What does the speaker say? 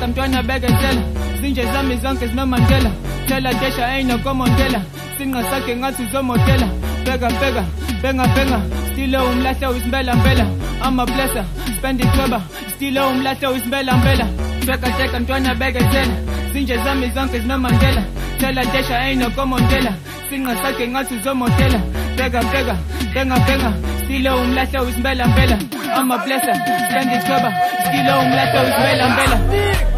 teka mntwana bekethela zinje zami zonke zinomandela tela desha ain't no Mandela sinqa sakhe ngathi zomodela bheka stilo umlahla usimbela I'm a blesser spend it clever stilo umlahla usimbela teka mntwana bekethela zinje zami zonke zinomandela tela desha ain't no Mandela sinqa sakhe ngathi zomodela bheka stilo umlahla usimbela I'm a blesser spend it clever stilo umlahla usimbela